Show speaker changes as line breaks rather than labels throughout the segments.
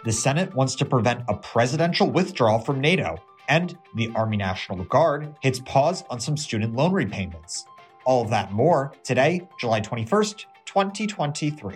The Senate wants to prevent a presidential withdrawal from NATO, and the Army National Guard hits pause on some student loan repayments. All of that and more today, July 21st, 2023.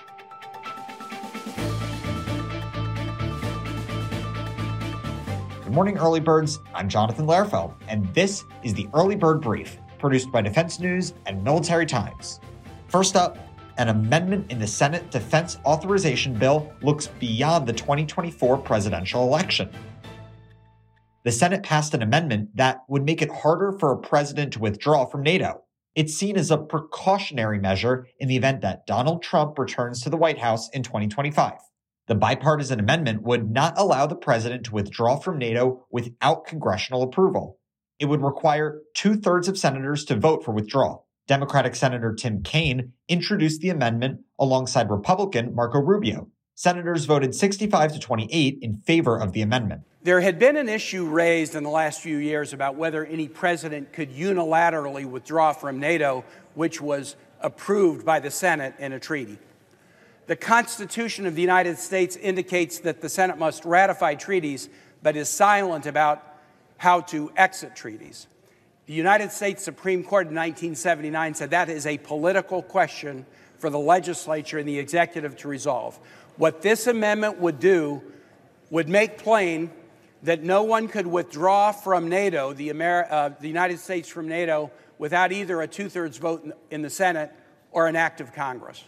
Good morning, Early Birds. I'm Jonathan Lerfeld, and this is the Early Bird Brief, produced by Defense News and Military Times. First up, an amendment in the Senate Defense Authorization Bill looks beyond the 2024 presidential election. The Senate passed an amendment that would make it harder for a president to withdraw from NATO. It's seen as a precautionary measure in the event that Donald Trump returns to the White House in 2025. The bipartisan amendment would not allow the president to withdraw from NATO without congressional approval. It would require 2/3 of senators to vote for withdrawal. Democratic Senator Tim Kaine introduced the amendment alongside Republican Marco Rubio. Senators voted 65 to 28 in favor of the amendment.
There had been an issue raised in the last few years about whether any president could unilaterally withdraw from NATO, which was approved by the Senate in a treaty. The Constitution of the United States indicates that the Senate must ratify treaties, but is silent about how to exit treaties. The United States Supreme Court in 1979 said that is a political question for the legislature and the executive to resolve. What this amendment would do would make plain that no one could withdraw from NATO, the United States from NATO, without either a 2/3 vote in the Senate or an act of Congress.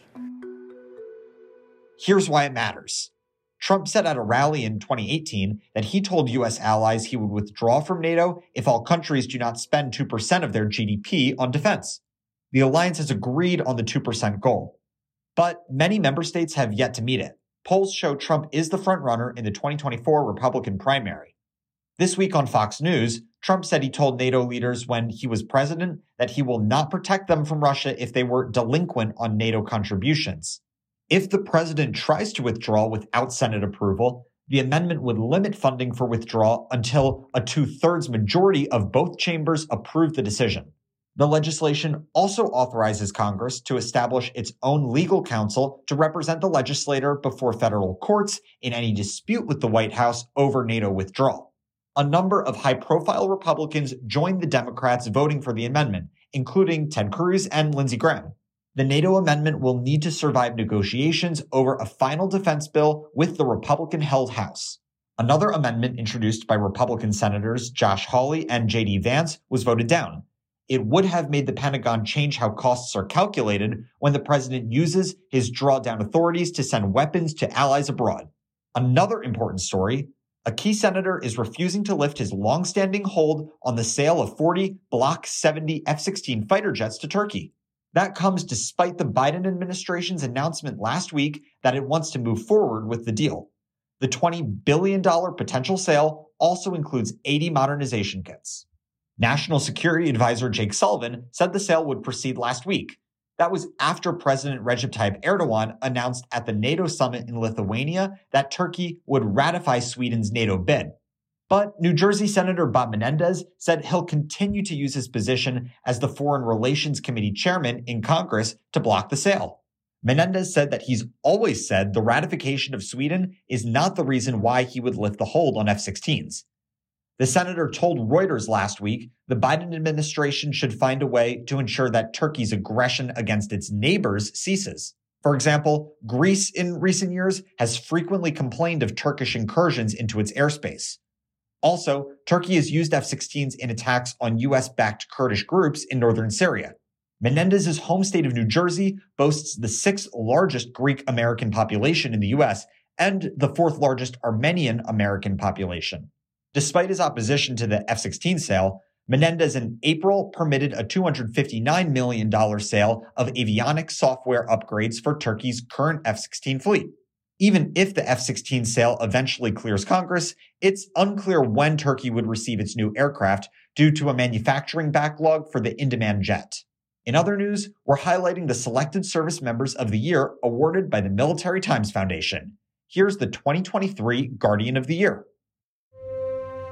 Here's why it matters. Trump said at a rally in 2018 that he told U.S. allies he would withdraw from NATO if all countries do not spend 2% of their GDP on defense. The alliance has agreed on the 2% goal. But many member states have yet to meet it. Polls show Trump is the frontrunner in the 2024 Republican primary. This week on Fox News, Trump said he told NATO leaders when he was president that he will not protect them from Russia if they were delinquent on NATO contributions. If the president tries to withdraw without Senate approval, the amendment would limit funding for withdrawal until a 2/3 majority of both chambers approve the decision. The legislation also authorizes Congress to establish its own legal counsel to represent the legislator before federal courts in any dispute with the White House over NATO withdrawal. A number of high-profile Republicans joined the Democrats voting for the amendment, including Ted Cruz and Lindsey Graham. The NATO amendment will need to survive negotiations over a final defense bill with the Republican-held House. Another amendment introduced by Republican Senators Josh Hawley and J.D. Vance was voted down. It would have made the Pentagon change how costs are calculated when the president uses his drawdown authorities to send weapons to allies abroad. Another important story, a key senator is refusing to lift his long-standing hold on the sale of 40 Block 70 F-16 fighter jets to Turkey. That comes despite the Biden administration's announcement last week that it wants to move forward with the deal. The $20 billion potential sale also includes 80 modernization kits. National Security Advisor Jake Sullivan said the sale would proceed last week. That was after President Recep Tayyip Erdogan announced at the NATO summit in Lithuania that Turkey would ratify Sweden's NATO bid. But New Jersey Senator Bob Menendez said he'll continue to use his position as the Foreign Relations Committee chairman in Congress to block the sale. Menendez said that he's always said the ratification of Sweden is not the reason why he would lift the hold on F-16s. The senator told Reuters last week the Biden administration should find a way to ensure that Turkey's aggression against its neighbors ceases. For example, Greece in recent years has frequently complained of Turkish incursions into its airspace. Also, Turkey has used F-16s in attacks on U.S.-backed Kurdish groups in northern Syria. Menendez's home state of New Jersey boasts the 6th largest Greek-American population in the U.S. and the 4th largest Armenian-American population. Despite his opposition to the F-16 sale, Menendez in April permitted a $259 million sale of avionics software upgrades for Turkey's current F-16 fleet. Even if the F-16 sale eventually clears Congress, it's unclear when Turkey would receive its new aircraft due to a manufacturing backlog for the in-demand jet. In other news, we're highlighting the Selected Service Members of the Year awarded by the Military Times Foundation. Here's the 2023 Guardian of the Year.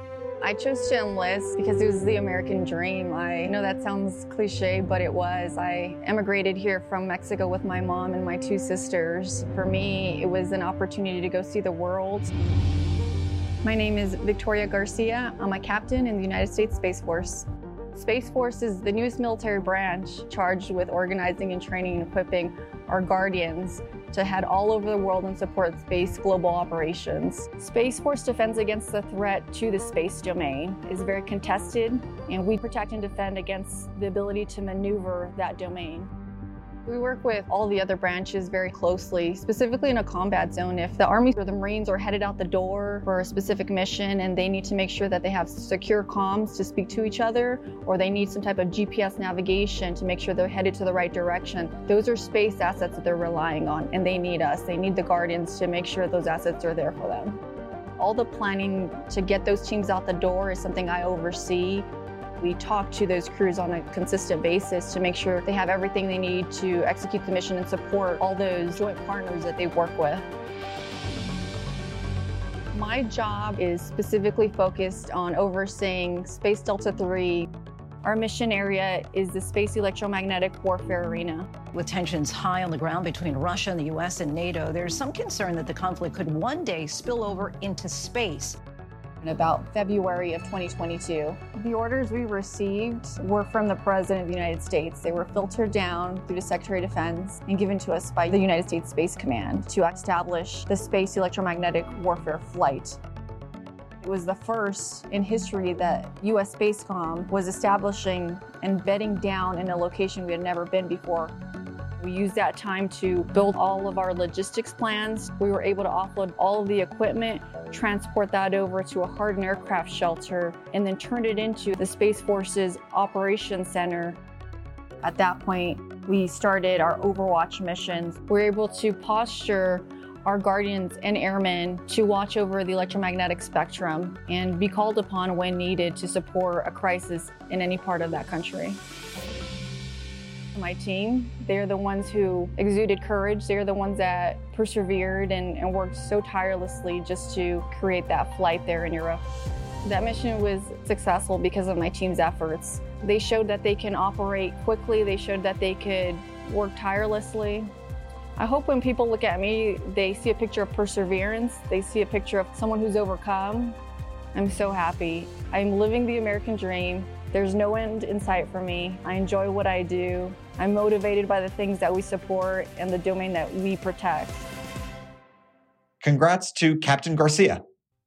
I chose to enlist because it was the American dream. I know that sounds cliche, but it was. I emigrated here from Mexico with my mom and my two sisters. For me, it was an opportunity to go see the world. My name is Victoria Garcia. I'm a captain in the United States Space Force. Space Force is the newest military branch charged with organizing and training and equipping our Guardians to head all over the world and support space global operations. Space Force defends against the threat to the space domain. It is very contested, and we protect and defend against the ability to maneuver that domain. We work with all the other branches very closely, specifically in a combat zone. If the Army or the Marines are headed out the door for a specific mission and they need to make sure that they have secure comms to speak to each other, or they need some type of GPS navigation to make sure they're headed to the right direction, those are space assets that they're relying on, and they need us. They need the Guardians to make sure those assets are there for them. All the planning to get those teams out the door is something I oversee. We talk to those crews on a consistent basis to make sure they have everything they need to execute the mission and support all those joint partners that they work with. My job is specifically focused on overseeing Space Delta III. Our mission area is the Space Electromagnetic Warfare Arena.
With tensions high on the ground between Russia and the U.S. and NATO, there's some concern that the conflict could one day spill over into space.
In about February of 2022. The orders we received were from the President of the United States. They were filtered down through the Secretary of Defense and given to us by the United States Space Command to establish the Space Electromagnetic Warfare Flight. It was the first in history that U.S. Spacecom was establishing and bedding down in a location we had never been before. We used that time to build all of our logistics plans. We were able to offload all of the equipment, transport that over to a hardened aircraft shelter, and then turn it into the Space Force's Operations Center. At that point, we started our Overwatch missions. We were able to posture our Guardians and airmen to watch over the electromagnetic spectrum and be called upon when needed to support a crisis in any part of that country. My team, they're the ones who exuded courage. They're the ones that persevered and worked so tirelessly just to create that flight there in Europe. That mission was successful because of my team's efforts. They showed that they can operate quickly. They showed that they could work tirelessly. I hope when people look at me, they see a picture of perseverance. They see a picture of someone who's overcome. I'm so happy. I'm living the American dream. There's no end in sight for me. I enjoy what I do. I'm motivated by the things that we support and the domain that we protect.
Congrats to Captain Garcia.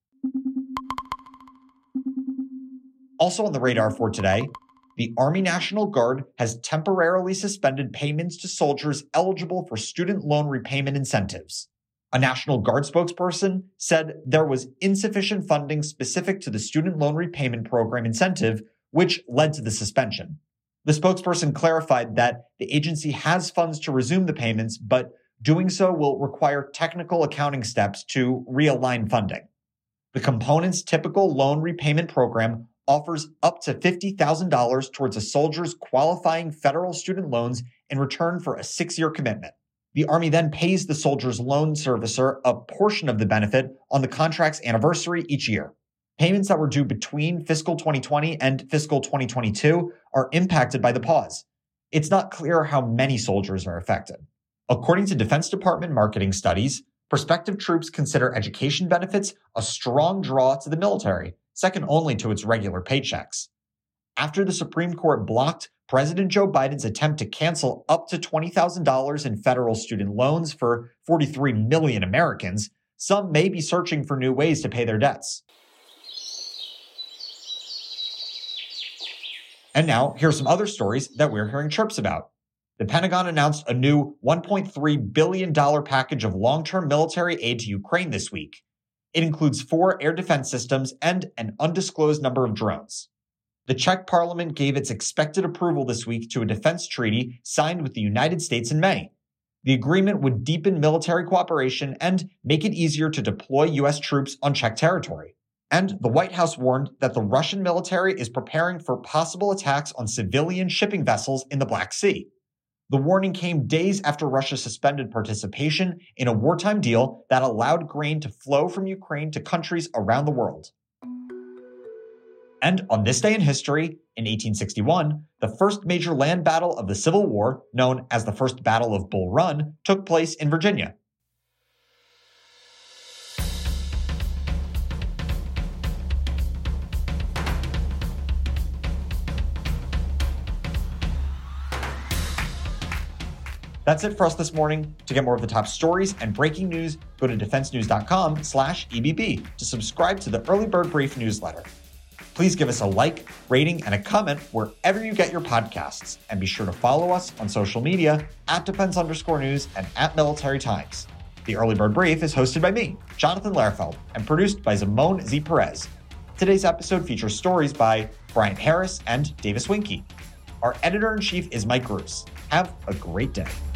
Also on the radar for today, the Army National Guard has temporarily suspended payments to soldiers eligible for student loan repayment incentives. A National Guard spokesperson said there was insufficient funding specific to the student loan repayment program incentive, which led to the suspension. The spokesperson clarified that the agency has funds to resume the payments, but doing so will require technical accounting steps to realign funding. The component's typical loan repayment program offers up to $50,000 towards a soldier's qualifying federal student loans in return for a 6-year commitment. The Army then pays the soldier's loan servicer a portion of the benefit on the contract's anniversary each year. Payments that were due between fiscal 2020 and fiscal 2022 are impacted by the pause. It's not clear how many soldiers are affected. According to Defense Department marketing studies, prospective troops consider education benefits a strong draw to the military, second only to its regular paychecks. After the Supreme Court blocked President Joe Biden's attempt to cancel up to $20,000 in federal student loans for 43 million Americans, some may be searching for new ways to pay their debts. And now, here's some other stories that we're hearing chirps about. The Pentagon announced a new $1.3 billion package of long-term military aid to Ukraine this week. It includes 4 air defense systems and an undisclosed number of drones. The Czech parliament gave its expected approval this week to a defense treaty signed with the United States in May. The agreement would deepen military cooperation and make it easier to deploy U.S. troops on Czech territory. And the White House warned that the Russian military is preparing for possible attacks on civilian shipping vessels in the Black Sea. The warning came days after Russia suspended participation in a wartime deal that allowed grain to flow from Ukraine to countries around the world. And on this day in history, in 1861, the first major land battle of the Civil War, known as the First Battle of Bull Run, took place in Virginia. That's it for us this morning. To get more of the top stories and breaking news, go to defensenews.com/EBB to subscribe to the Early Bird Brief newsletter. Please give us a like, rating, and a comment wherever you get your podcasts. And be sure to follow us on social media @Defense_News and @Military Times. The Early Bird Brief is hosted by me, Jonathan Lehrfeld, and produced by Zimone Z. Perez. Today's episode features stories by Brian Harris and Davis Winke. Our editor-in-chief is Mike Roos. Have a great day.